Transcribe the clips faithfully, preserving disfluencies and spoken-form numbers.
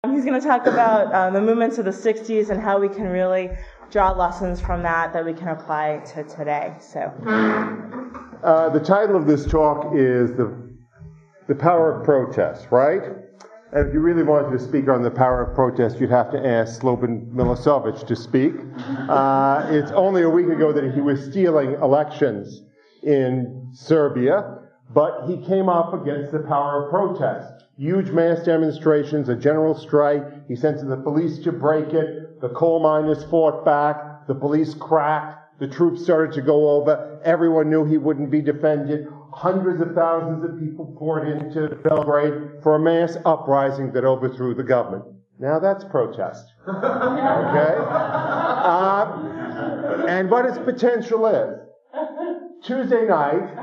He's going to talk about uh, the movements of the sixties and how we can really draw lessons from that that we can apply to today. So, uh, the title of this talk is the the power of protest, right? And if you really wanted to speak on the power of protest, you'd have to ask Slobodan Milosevic to speak. Uh, it's only a week ago that he was stealing elections in Serbia, but he came up against the power of protest. Huge mass demonstrations, a general strike. He sent the police to break it. The coal miners fought back. The police cracked. The troops started to go over. Everyone knew he wouldn't be defended. Hundreds of thousands of people poured into Belgrade for a mass uprising that overthrew the government. Now that's protest. Okay? Uh, and what its potential is. Tuesday night,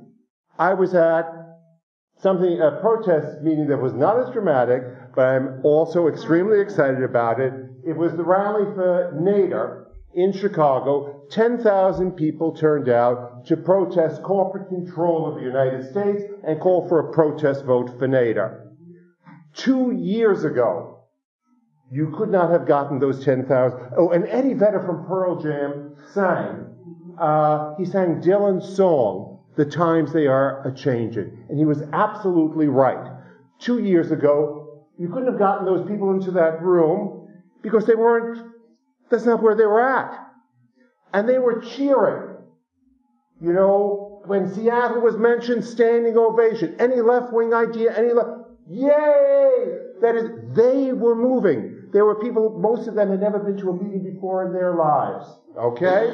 I was at something, a protest meeting that was not as dramatic, but I'm also extremely excited about it. It was the rally for Nader in Chicago. ten thousand people turned out to protest corporate control of the United States and call for a protest vote for Nader. Two years ago, you could not have gotten those ten thousand. Oh, and Eddie Vedder from Pearl Jam sang. Uh, he sang Dylan's song, "The Times They Are A-Changin'," and he was absolutely right. Two years ago, you couldn't have gotten those people into that room because they weren't, that's not where they were at. And they were cheering. You know, when Seattle was mentioned, standing ovation. Any left-wing idea, any left, yay! That is, they were moving. There were people, most of them had never been to a meeting before in their lives. Okay?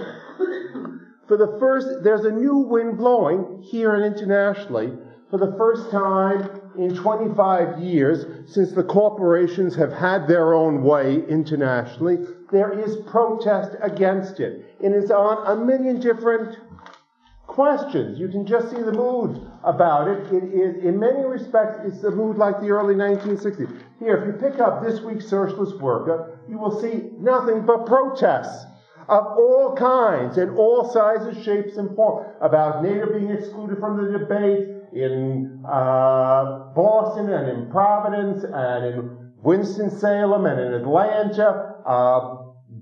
For the first, there's a new wind blowing here and internationally. For the first time in twenty-five years, since the corporations have had their own way internationally, there is protest against it. And it's on a million different questions. You can just see the mood about it. It is, in many respects, it's the mood like the early nineteen sixties. Here, if you pick up this week's Socialist Worker, you will see nothing but protests of all kinds and all sizes, shapes, and forms, about Nader being excluded from the debate in uh, Boston and in Providence and in Winston-Salem and in Atlanta, uh,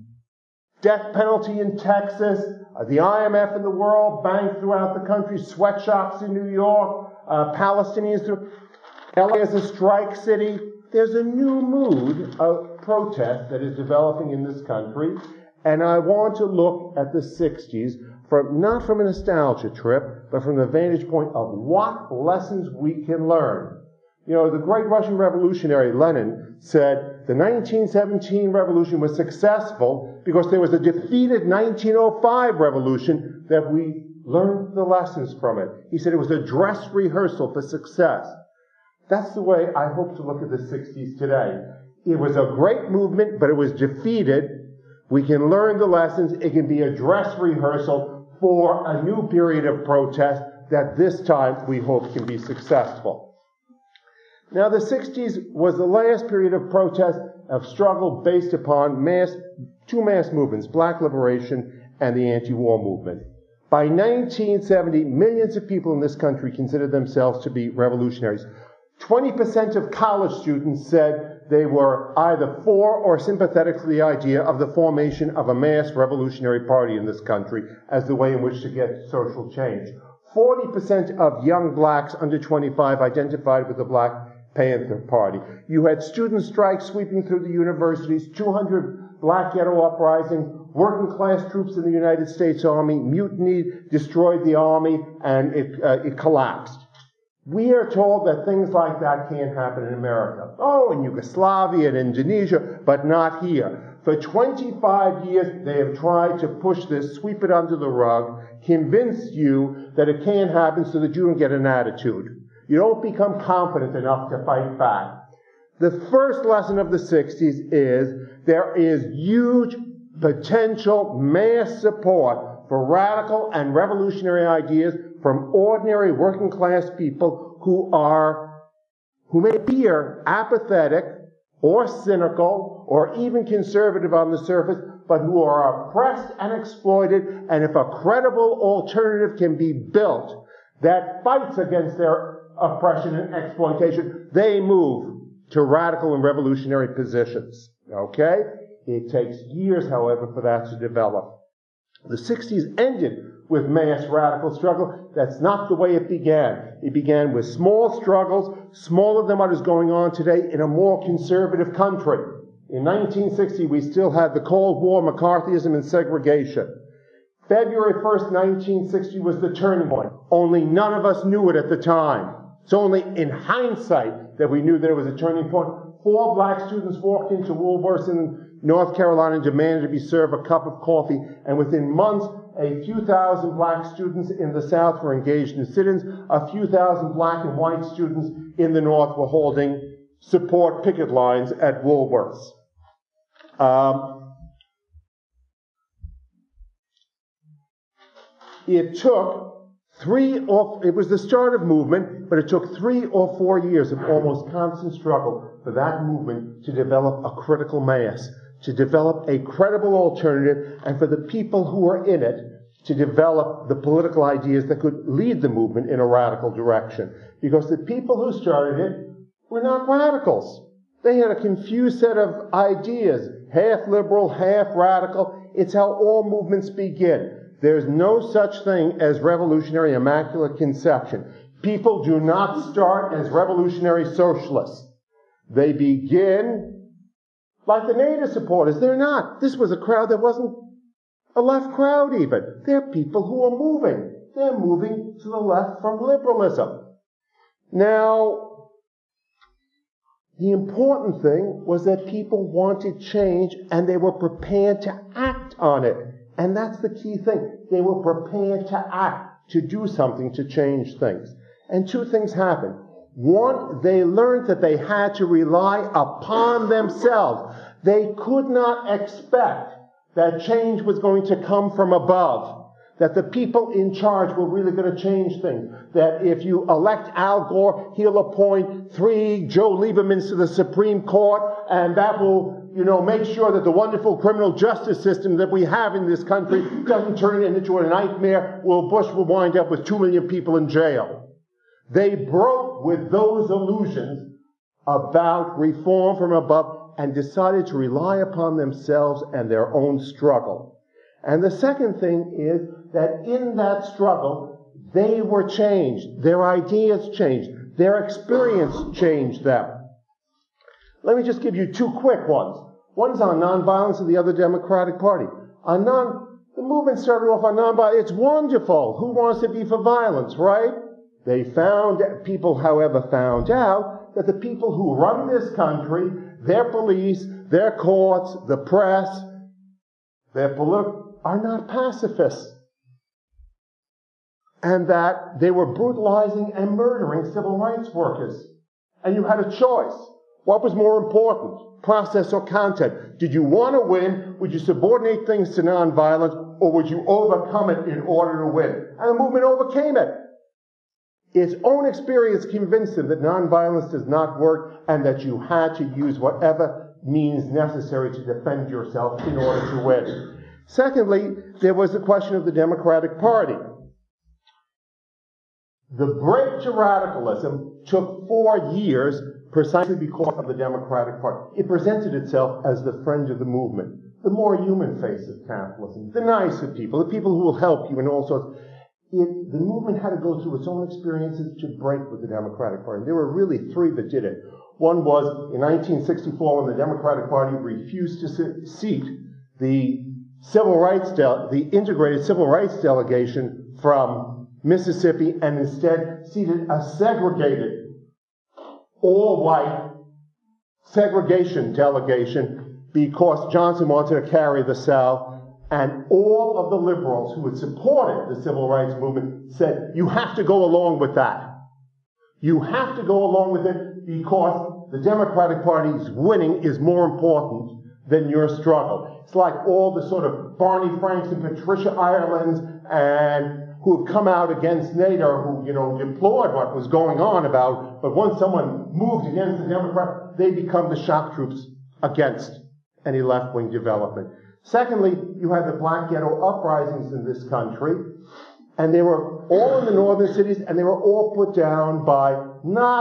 death penalty in Texas, uh, the I M F in the World Bank throughout the country, sweatshops in New York, uh, Palestinians through L A as a strike city. There's a new mood of protest that is developing in this country. And I want to look at the sixties from, not from a nostalgia trip, but from the vantage point of what lessons we can learn. You know, the great Russian revolutionary Lenin said the nineteen seventeen revolution was successful because there was a defeated nineteen oh five revolution that we learned the lessons from it. He said it was a dress rehearsal for success. That's the way I hope to look at the sixties today. It was a great movement, but it was defeated. We can learn the lessons. It can be a dress rehearsal for a new period of protest that this time we hope can be successful. Now, the sixties was the last period of protest, of struggle based upon mass, two mass movements, Black liberation and the anti-war movement. By nineteen seventy, millions of people in this country considered themselves to be revolutionaries. twenty percent of college students said they were either for or sympathetic to the idea of the formation of a mass revolutionary party in this country as the way in which to get social change. forty percent of young blacks under twenty-five identified with the Black Panther Party. You had student strikes sweeping through the universities, two hundred black ghetto uprisings, working class troops in the United States Army mutinied, destroyed the army, and it, uh, it collapsed. We are told that things like that can't happen in America. Oh, in Yugoslavia and Indonesia, but not here. For twenty-five years, they have tried to push this, sweep it under the rug, convince you that it can't happen so that you don't get an attitude. You don't become confident enough to fight back. The first lesson of the sixties is there is huge potential mass support for radical and revolutionary ideas from ordinary working class people who are, who may appear apathetic or cynical or even conservative on the surface, but who are oppressed and exploited. And if a credible alternative can be built that fights against their oppression and exploitation, they move to radical and revolutionary positions. Okay? It takes years, however, for that to develop. The sixties ended with mass radical struggle. That's not the way it began. It began with small struggles, smaller than what is going on today in a more conservative country. In nineteen sixty, we still had the Cold War, McCarthyism, and segregation. February first, nineteen sixty was the turning point. Only none of us knew it at the time. It's only in hindsight that we knew that it was a turning point. Four black students walked into Woolworths in North Carolina and demanded to be served a cup of coffee, and within months, a few thousand black students in the South were engaged in sit-ins. A few thousand black and white students in the North were holding support picket lines at Woolworths. Um, it took three or, it was the start of movement, but it took three or four years of almost constant struggle for that movement to develop a critical mass, to develop a credible alternative, and for the people who were in it to develop the political ideas that could lead the movement in a radical direction. Because the people who started it were not radicals. They had a confused set of ideas, half liberal, half radical. It's how all movements begin. There's no such thing as revolutionary immaculate conception. People do not start as revolutionary socialists. They begin like the native supporters. They're not. This was a crowd that wasn't a left crowd even. They're people who are moving. They're moving to the left from liberalism. Now, the important thing was that people wanted change and they were prepared to act on it. And that's the key thing. They were prepared to act, to do something to change things. And two things happened. One, they learned that they had to rely upon themselves. They could not expect that change was going to come from above, that the people in charge were really going to change things, that if you elect Al Gore, he'll appoint three Joe Liebermans to the Supreme Court, and that will, you know, make sure that the wonderful criminal justice system that we have in this country doesn't turn into a nightmare where Bush will wind up with two million people in jail. They broke with those illusions about reform from above and decided to rely upon themselves and their own struggle. And the second thing is that in that struggle, they were changed. Their ideas changed. Their experience changed them. Let me just give you two quick ones. One's on nonviolence and the other Democratic Party. On non, the movement started off on nonviolence. It's wonderful. Who wants to be for violence, right? They found, people, however, found out that the people who run this country, their police, their courts, the press, their political, are not pacifists. And that they were brutalizing and murdering civil rights workers. And you had a choice. What was more important, process or content? Did you want to win? Would you subordinate things to nonviolence? Or would you overcome it in order to win? And the movement overcame it. Its own experience convinced them that nonviolence does not work and that you had to use whatever means necessary to defend yourself in order to win. Secondly, there was the question of the Democratic Party. The break to radicalism took four years precisely because of the Democratic Party. It presented itself as the friend of the movement, the more human face of capitalism, the nicer people, the people who will help you in all sorts. It, the movement had to go through its own experiences to break with the Democratic Party. There were really three that did it. One was in nineteen sixty-four when the Democratic Party refused to seat the civil rights, de- the integrated civil rights delegation from Mississippi and instead seated a segregated, all-white segregation delegation because Johnson wanted to carry the South. And all of the liberals who had supported the civil rights movement said, you have to go along with that. You have to go along with it because the Democratic Party's winning is more important than your struggle. It's like all the sort of Barney Franks and Patricia Irelands and who have come out against Nader, who, you know, deplored what was going on about, but once someone moved against the Democrat, they become the shock troops against any left-wing development. Secondly, you had the black ghetto uprisings in this country, and they were all in the northern cities, and they were all put down by not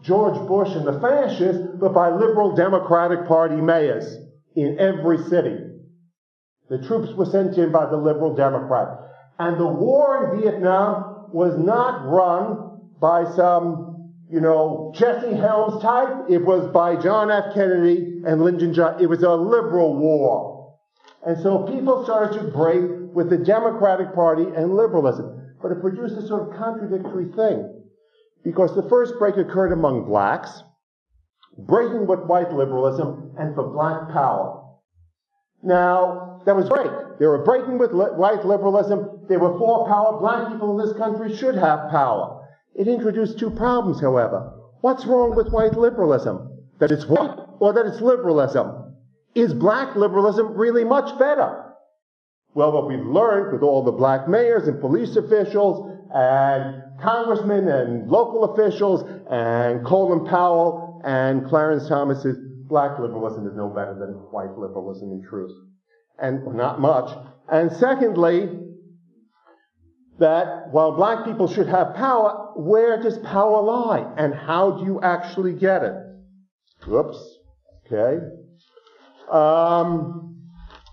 George Bush and the fascists, but by liberal Democratic Party mayors in every city. The troops were sent in by the liberal Democrat. And the war in Vietnam was not run by some, you know, Jesse Helms type. It was by John F. Kennedy and Lyndon Johnson. It was a liberal war. And so people started to break with the Democratic Party and liberalism. But it produced a sort of contradictory thing. Because the first break occurred among blacks, breaking with white liberalism and for black power. Now, that was great. They were breaking with li- white liberalism. They were for power. Black people in this country should have power. It introduced two problems, however. What's wrong with white liberalism? That it's white or that it's liberalism? Is black liberalism really much better? Well, what we've learned with all the black mayors and police officials and congressmen and local officials and Colin Powell and Clarence Thomas is black liberalism is no better than white liberalism in truth. And not much. And secondly, that while black people should have power, where does power lie? And how do you actually get it? Whoops. Okay. Um,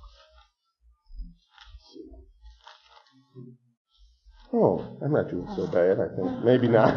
oh, I'm not doing so bad, I think. Maybe not.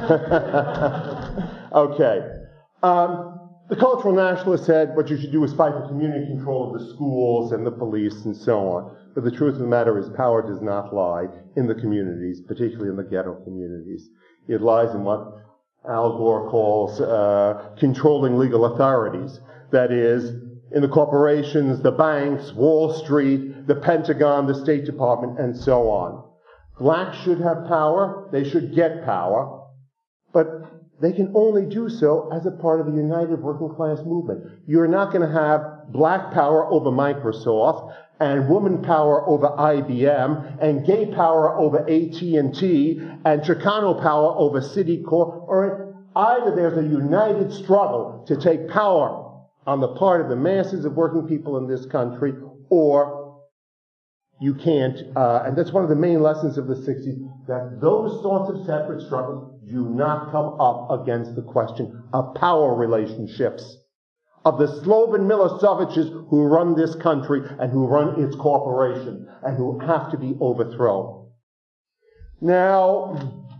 Okay. Um, The cultural nationalists said what you should do is fight for community control of the schools and the police and so on. But the truth of the matter is power does not lie in the communities, particularly in the ghetto communities. It lies in what Al Gore calls uh, controlling legal authorities. That is, in the corporations, the banks, Wall Street, the Pentagon, the State Department, and so on. Blacks should have power. They should get power. But they can only do so as a part of a united working class movement. You're not going to have black power over Microsoft and woman power over I B M and gay power over A T and T and Chicano power over Citicorp. Or either there's a united struggle to take power on the part of the masses of working people in this country, or you can't. Uh, and that's one of the main lessons of the sixties, that those sorts of separate struggles do not come up against the question of power relationships, of the Slobodan Milosevic's who run this country and who run its corporation and who have to be overthrown. Now,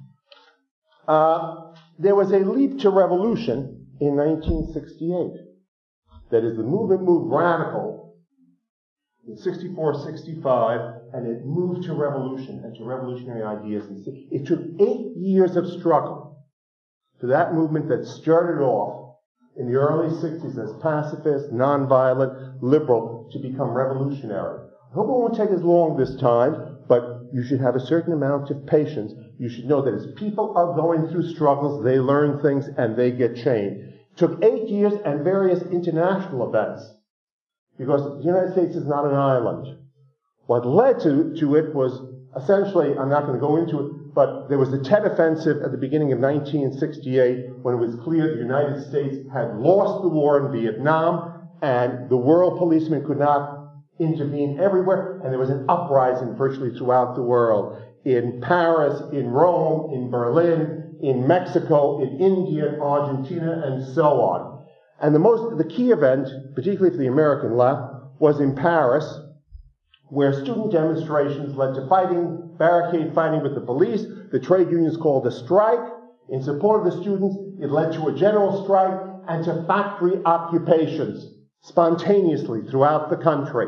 uh, there was a leap to revolution in nineteen sixty-eight. That is, the movement moved radical in sixty-four, sixty-five, and it moved to revolution and to revolutionary ideas. It took eight years of struggle for that movement that started off in the early sixties as pacifist, nonviolent, liberal, to become revolutionary. I hope it won't take as long this time, but you should have a certain amount of patience. You should know that as people are going through struggles, they learn things and they get changed. It took eight years and various international events, because the United States is not an island. What led to, to it was essentially, I'm not going to go into it, but there was the Tet Offensive at the beginning of nineteen sixty-eight, when it was clear the United States had lost the war in Vietnam and the world policemen could not intervene everywhere, and there was an uprising virtually throughout the world. In Paris, in Rome, in Berlin, in Mexico, in India, Argentina, and so on. And the most, the key event, particularly for the American left, was in Paris, where student demonstrations led to fighting, barricade fighting with the police. The trade unions called a strike in support of the students. It led to a general strike and to factory occupations spontaneously throughout the country.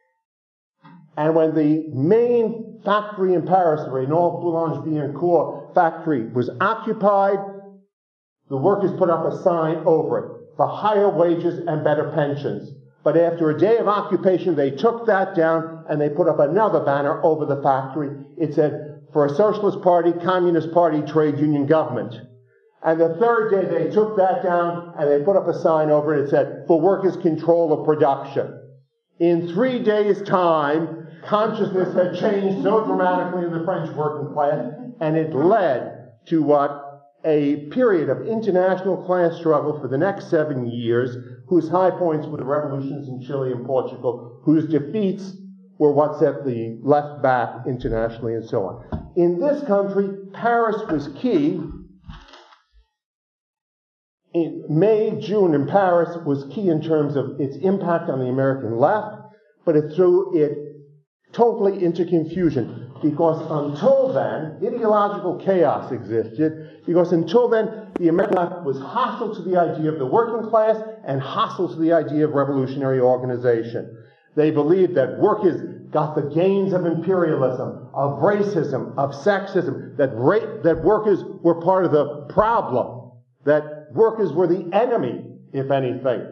And when the main factory in Paris, the Renault Boulange-Billancourt factory, was occupied, the workers put up a sign over it for higher wages and better pensions. But after a day of occupation, they took that down and they put up another banner over the factory. It said, for a Socialist Party, Communist Party, Trade Union Government. And the third day, they took that down and they put up a sign over it. It said, for workers' control of production. In three days' time, consciousness had changed so dramatically in the French working class, and it led to what? A period of international class struggle for the next seven years, whose high points were the revolutions in Chile and Portugal, whose defeats were what set the left back internationally, and so on. In this country, Paris was key in May, June in Paris was key in terms of its impact on the American left, but it threw it totally into confusion, because until then, ideological chaos existed, because until then, the American left was hostile to the idea of the working class and hostile to the idea of revolutionary organization. They believed that workers got the gains of imperialism, of racism, of sexism, that, ra- that workers were part of the problem, that workers were the enemy, if anything,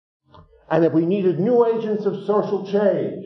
and that we needed new agents of social change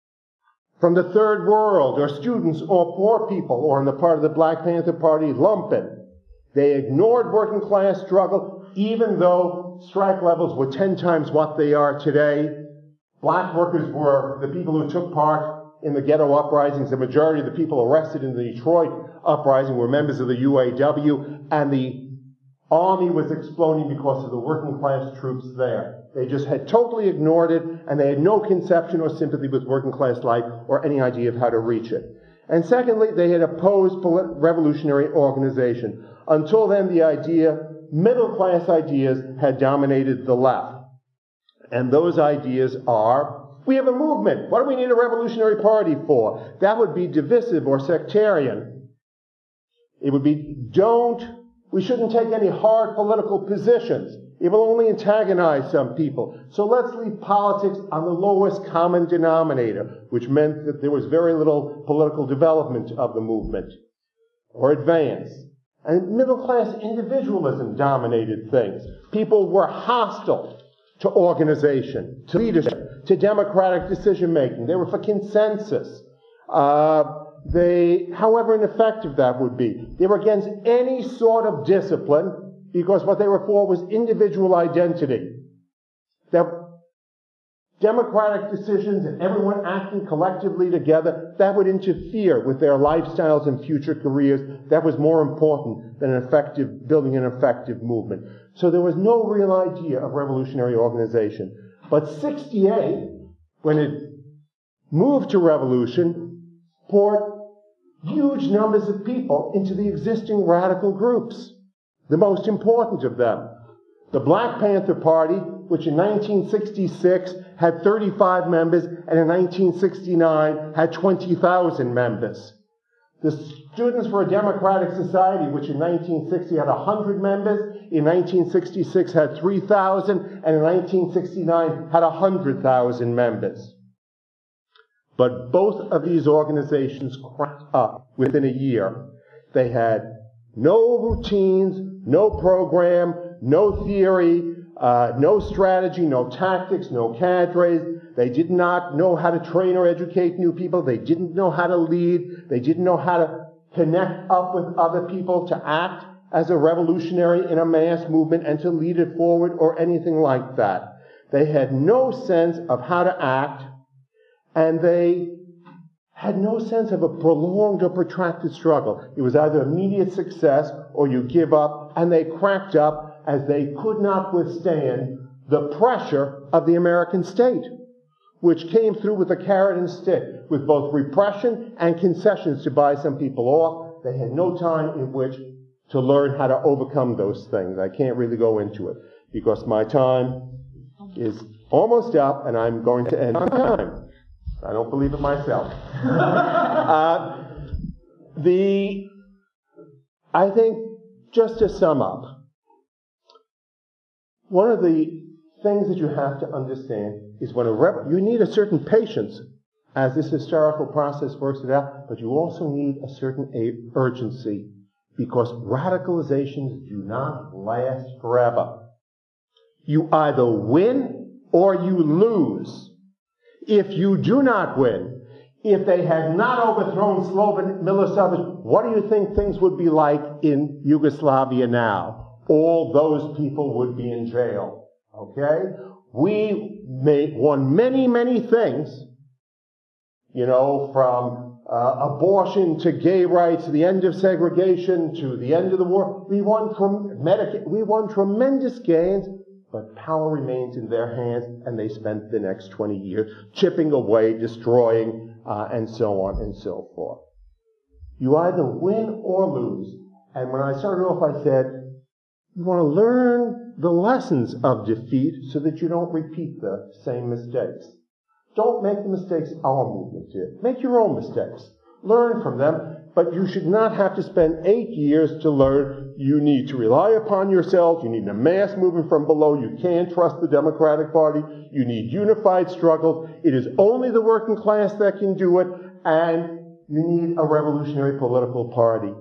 from the third world, or students, or poor people, or on the part of the Black Panther Party, lumpen. They ignored working class struggle, even though strike levels were ten times what they are today. Black workers were the people who took part in the ghetto uprisings. The majority of the people arrested in the Detroit uprising were members of the U A W, and the army was exploding because of the working class troops there. They just had totally ignored it, and they had no conception or sympathy with working class life or any idea of how to reach it. And secondly, they had opposed revolutionary organization. Until then, the idea, middle class ideas, had dominated the left. And those ideas are, we have a movement. What do we need a revolutionary party for? That would be divisive or sectarian. It would be, don't, we shouldn't take any hard political positions. It will only antagonize some people. So let's leave politics on the lowest common denominator, which meant that there was very little political development of the movement or advance. And middle-class individualism dominated things. People were hostile to organization, to leadership, to democratic decision-making. They were for consensus. Uh, they, however ineffective that would be, they were against any sort of discipline, because what they were for was individual identity. That democratic decisions and everyone acting collectively together, that would interfere with their lifestyles and future careers. That was more important than an effective, building an effective movement. So there was no real idea of revolutionary organization. But sixty-eight, when it moved to revolution, poured huge numbers of people into the existing radical groups. The most important of them, the Black Panther Party, which in nineteen sixty-six had thirty-five members, and in nineteen sixty-nine had twenty thousand members. The Students for a Democratic Society, which in nineteen sixty had one hundred members, in nineteen sixty-six had three thousand, and in nineteen sixty-nine had one hundred thousand members. But both of these organizations cracked up within a year. They had no routines, no program, no theory, uh, no strategy, no tactics, no cadres. They did not know how to train or educate new people. They didn't know how to lead. They didn't know how to connect up with other people, to act as a revolutionary in a mass movement and to lead it forward or anything like that. They had no sense of how to act, and they had no sense of a prolonged or protracted struggle. It was either immediate success or you give up, and they cracked up as they could not withstand the pressure of the American state, which came through with a carrot and stick, with both repression and concessions to buy some people off. They had no time in which to learn how to overcome those things. I can't really go into it because my time is almost up, and I'm going to end on time. I don't believe it myself. uh, the, I think, just to sum up, one of the things that you have to understand is when a rev- you need a certain patience as this historical process works it out, but you also need a certain a- urgency, because radicalizations do not last forever. You either win or you lose. If you do not win, if they had not overthrown Slobodan Milosevic, what do you think things would be like in Yugoslavia now? All those people would be in jail. Okay? We may, won many, many things, you know, from uh, abortion to gay rights, to the end of segregation, to the end of the war. We won, from Medicaid, we won tremendous gains. But power remains in their hands, and they spent the next twenty years chipping away, destroying, uh, and so on and so forth. You either win or lose. And when I started off, I said, you want to learn the lessons of defeat so that you don't repeat the same mistakes. Don't make the mistakes our movement did. Make your own mistakes. Learn from them, but you should not have to spend eight years to learn. You need to rely upon yourselves. You need a mass movement from below. You can't trust the Democratic Party. You need unified struggles. It is only the working class that can do it, and you need a revolutionary political party.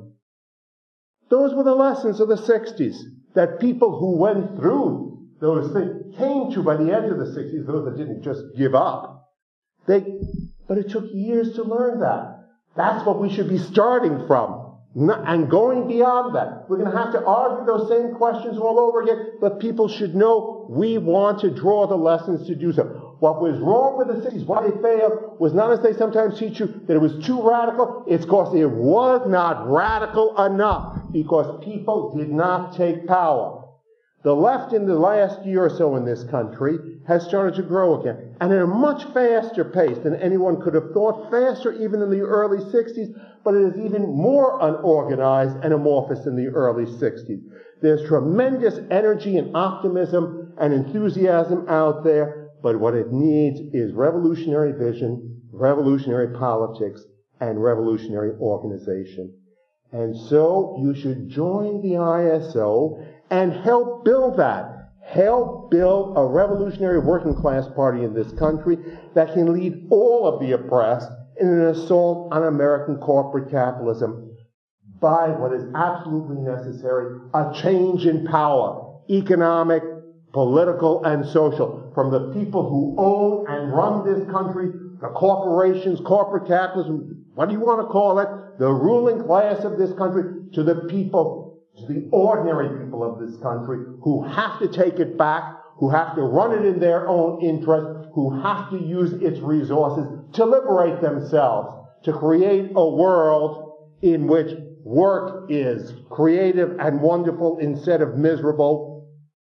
Those were the lessons of the sixties that people who went through those things came to by the end of the sixties, those that didn't just give up. They, but it took years to learn that. That's what we should be starting from, and going beyond that. We're going to have to argue those same questions all over again, but people should know we want to draw the lessons to do so. What was wrong with the sixties, why they failed, was not as they sometimes teach you that it was too radical. It's because it was not radical enough, because people did not take power. The left in the last year or so in this country has started to grow again, and at a much faster pace than anyone could have thought, faster even in the early sixties, but it is even more unorganized and amorphous in the early sixties. There's tremendous energy and optimism and enthusiasm out there, but what it needs is revolutionary vision, revolutionary politics, and revolutionary organization. And so you should join the I S O and help build that. Help build a revolutionary working class party in this country that can lead all of the oppressed in an assault on American corporate capitalism by what is absolutely necessary, a change in power, economic, political, and social, from the people who own and run this country, the corporations, corporate capitalism, what do you want to call it, the ruling class of this country, to the people, to the ordinary people of this country who have to take it back, who have to run it in their own interest, who have to use its resources to liberate themselves, to create a world in which work is creative and wonderful instead of miserable,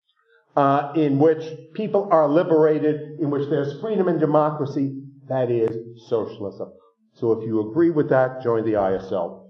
uh, in which people are liberated, in which there's freedom and democracy. That is socialism. So if you agree with that, join the I S L.